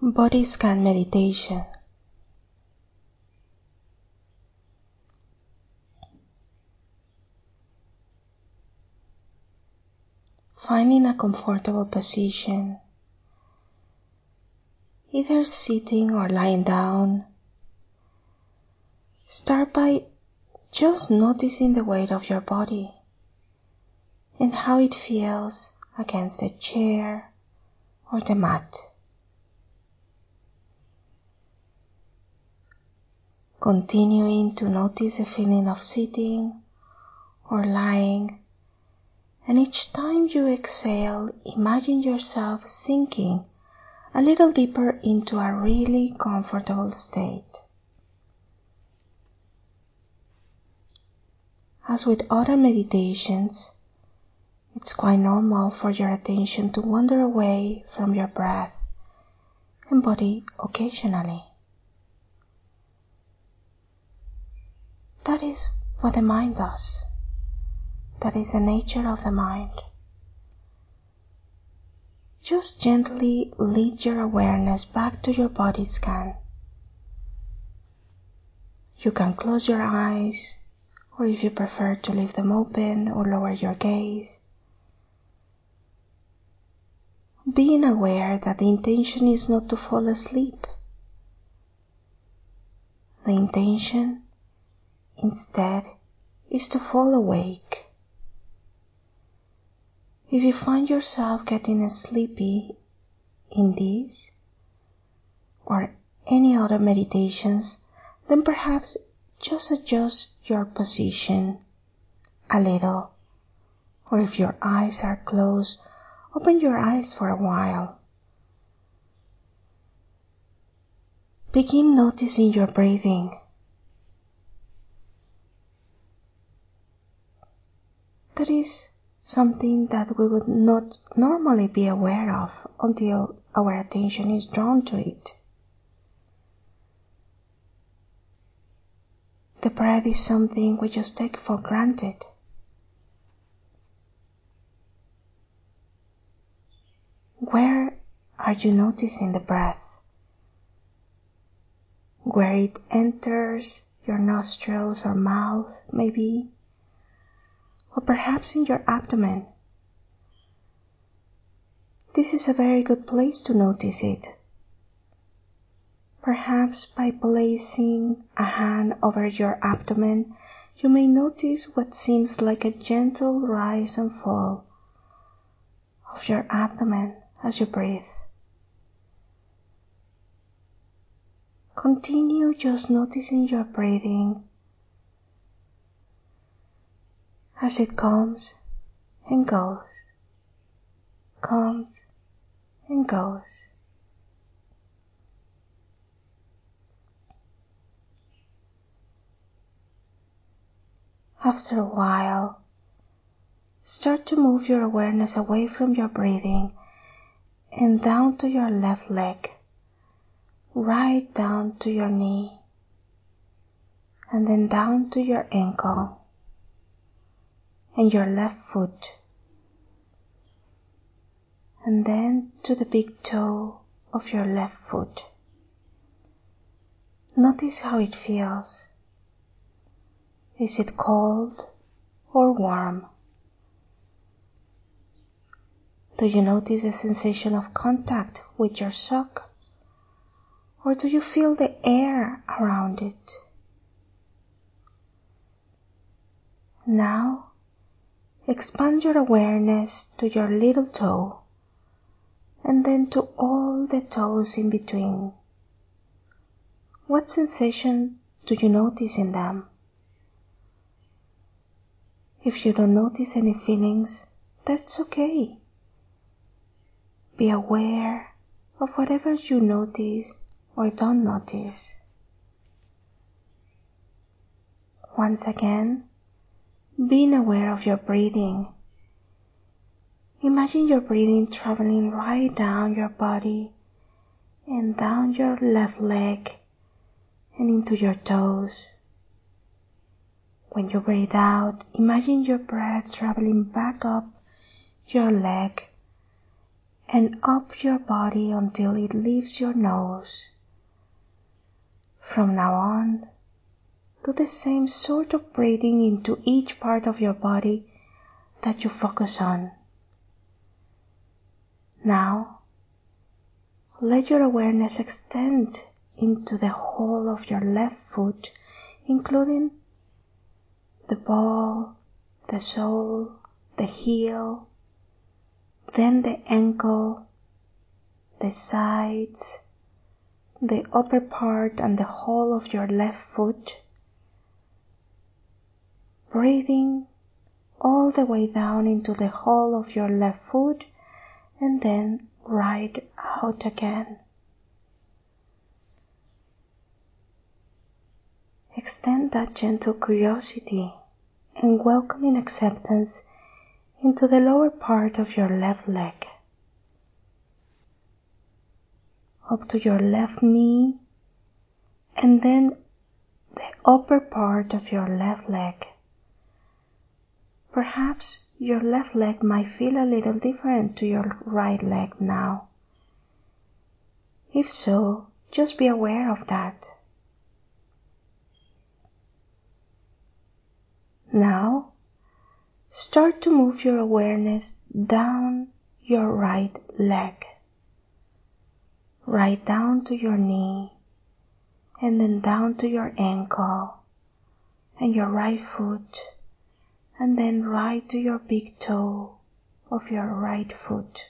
Body scan meditation. Finding a comfortable position, either sitting or lying down. Start by just noticing the weight of your body and how it feels against the chair or the mat. Continuing to notice the feeling of sitting or lying, and each time you exhale, imagine yourself sinking a little deeper into a really comfortable state. As with other meditations, it's quite normal for your attention to wander away from your breath and body occasionally. That is what the mind does. That is the nature of the mind. Just gently lead your awareness back to your body scan. You can close your eyes, or if you prefer to leave them open or lower your gaze. Being aware that the intention is not to fall asleep. The intention, instead, is to fall awake. If you find yourself getting sleepy in these or any other meditations, then perhaps just adjust your position a little, or if your eyes are closed, open your eyes for a while. Begin noticing your breathing. That is something that we would not normally be aware of until our attention is drawn to it. The breath is something we just take for granted. Where are you noticing the breath? Where it enters your nostrils or mouth, maybe? Or perhaps in your abdomen. This is a very good place to notice it. Perhaps by placing a hand over your abdomen, you may notice what seems like a gentle rise and fall of your abdomen as you breathe. Continue just noticing your breathing as it comes and goes, comes and goes. After a while, start to move your awareness away from your breathing and down to your left leg, right down to your knee, and then down to your ankle and your left foot, and then to the big toe of your left foot. Notice how it feels. Is it cold or warm? Do you notice the sensation of contact with your sock? Or do you feel the air around it? Now, expand your awareness to your little toe and then to all the toes in between. What sensation do you notice in them? If you don't notice any feelings, that's okay. Be aware of whatever you notice or don't notice. Once again, being aware of your breathing. Imagine your breathing traveling right down your body and down your left leg and into your toes. When you breathe out, imagine your breath traveling back up your leg and up your body until it leaves your nose. From now on, do the same sort of breathing into each part of your body that you focus on. Now, let your awareness extend into the whole of your left foot, including the ball, the sole, the heel, then the ankle, the sides, the upper part and the whole of your left foot, breathing all the way down into the whole of your left foot and then right out again. Extend that gentle curiosity and welcoming acceptance into the lower part of your left leg, up to your left knee, and then the upper part of your left leg. Perhaps your left leg might feel a little different to your right leg now. If so, just be aware of that. Now, start to move your awareness down your right leg, right down to your knee, and then down to your ankle and your right foot, and then right to your big toe of your right foot.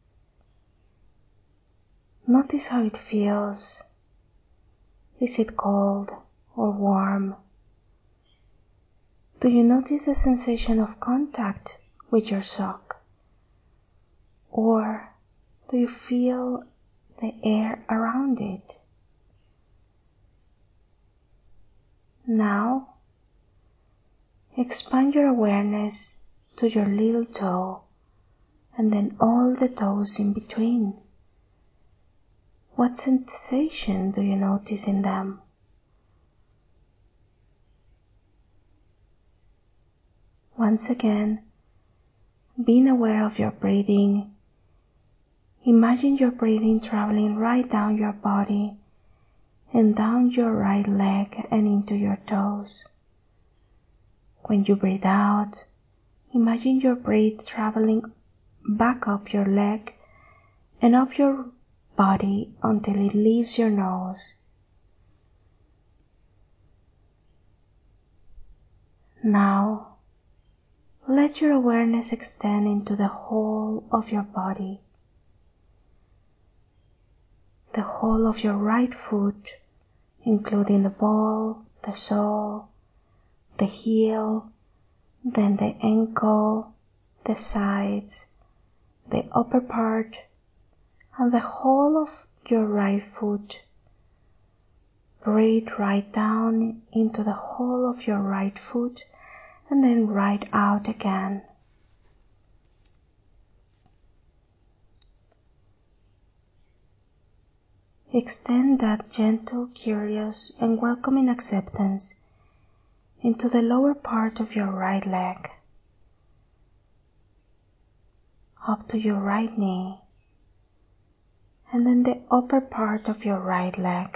Notice how it feels. Is it cold or warm? Do you notice a sensation of contact with your sock? Or do you feel the air around it? Now, expand your awareness to your little toe and then all the toes in between. What sensation do you notice in them? Once again, being aware of your breathing, imagine your breathing traveling right down your body and down your right leg and into your toes. When you breathe out, imagine your breath traveling back up your leg and up your body until it leaves your nose. Now, let your awareness extend into the whole of your body. The whole of your right foot, including the ball, the sole, the heel, then the ankle, the sides, the upper part, and the whole of your right foot. Breathe right down into the whole of your right foot and then right out again. Extend that gentle, curious, and welcoming acceptance into the lower part of your right leg, up to your right knee, and then the upper part of your right leg.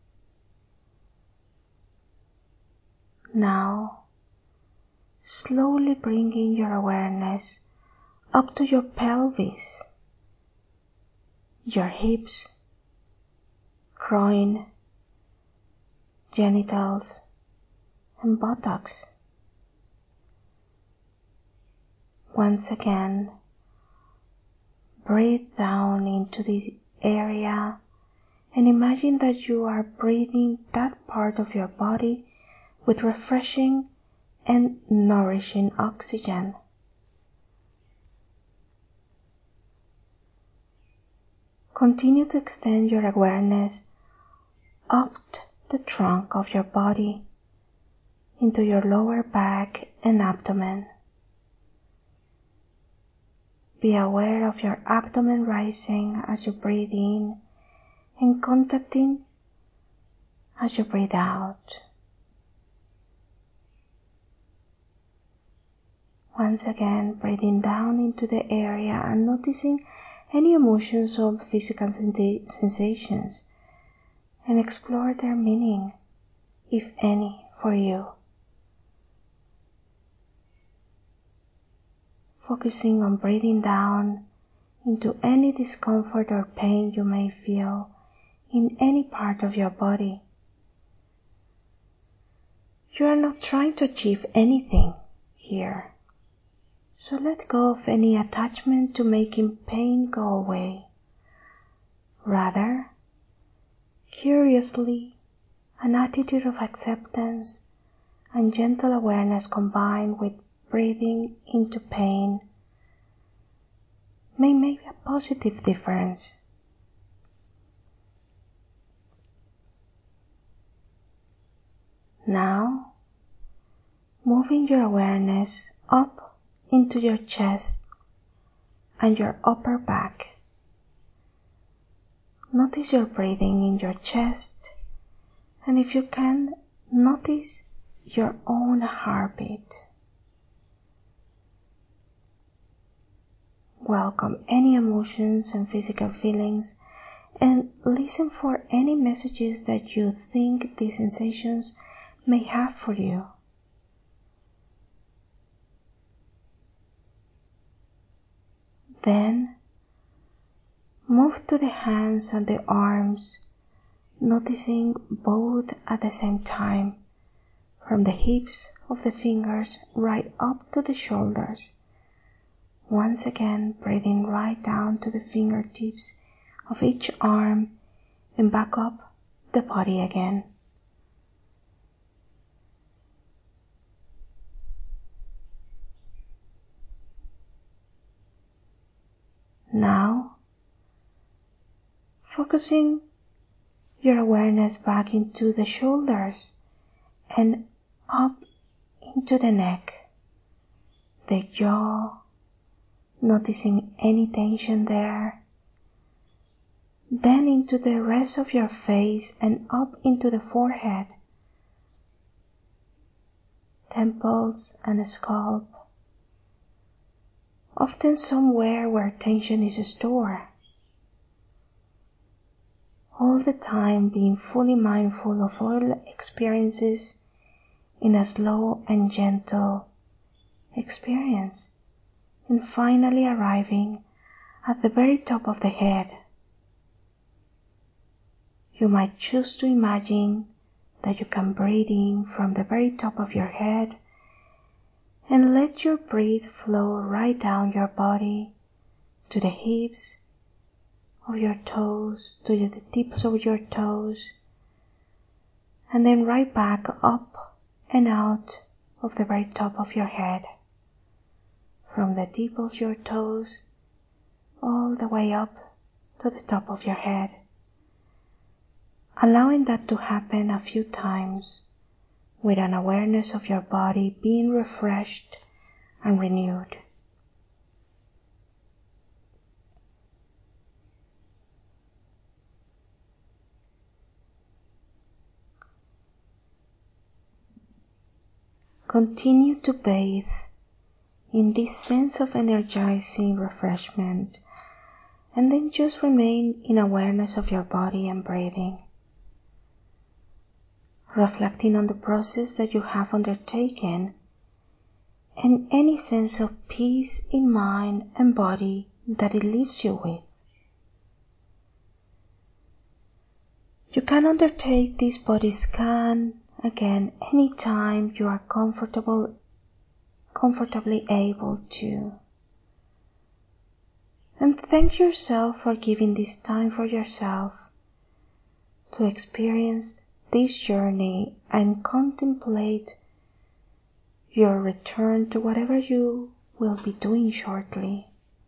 Now, slowly bringing your awareness up to your pelvis, your hips, groin, genitals, and buttocks. Once again, breathe down into the area and imagine that you are breathing that part of your body with refreshing and nourishing oxygen. Continue to extend your awareness up the trunk of your body into your lower back and abdomen. Be aware of your abdomen rising as you breathe in and contracting as you breathe out. Once again, breathing down into the area and noticing any emotions or physical sensations and explore their meaning, if any, for you. Focusing on breathing down into any discomfort or pain you may feel in any part of your body. You are not trying to achieve anything here, so let go of any attachment to making pain go away. Rather, curiously, an attitude of acceptance and gentle awareness combined with breathing into pain may make a positive difference. Now, moving your awareness up into your chest and your upper back. Notice your breathing in your chest, and if you can, notice your own heartbeat. Welcome any emotions and physical feelings, and listen for any messages that you think these sensations may have for you. Then, move to the hands and the arms, noticing both at the same time, from the hips of the fingers right up to the shoulders. Once again, breathing right down to the fingertips of each arm and back up the body again. Now, focusing your awareness back into the shoulders and up into the neck, the jaw, noticing any tension there. Then into the rest of your face and up into the forehead, temples and scalp, often somewhere where tension is stored. All the time being fully mindful of all experiences in a slow and gentle experience, and finally arriving at the very top of the head. You might choose to imagine that you can breathe in from the very top of your head and let your breath flow right down your body to the hips of your toes, to the tips of your toes, and then right back up and out of the very top of your head, from the tip of your toes all the way up to the top of your head, allowing that to happen a few times with an awareness of your body being refreshed and renewed. Continue to bathe in this sense of energizing refreshment, and then just remain in awareness of your body and breathing, reflecting on the process that you have undertaken and any sense of peace in mind and body that it leaves you with. You can undertake this body scan again anytime you are comfortably able to. And thank yourself for giving this time for yourself to experience this journey and contemplate your return to whatever you will be doing shortly.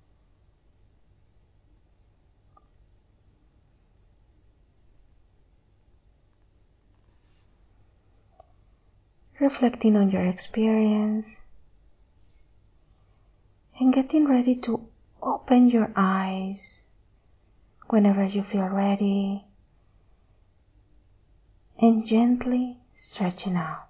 Reflecting on your experience and getting ready to open your eyes whenever you feel ready, and gently stretching out.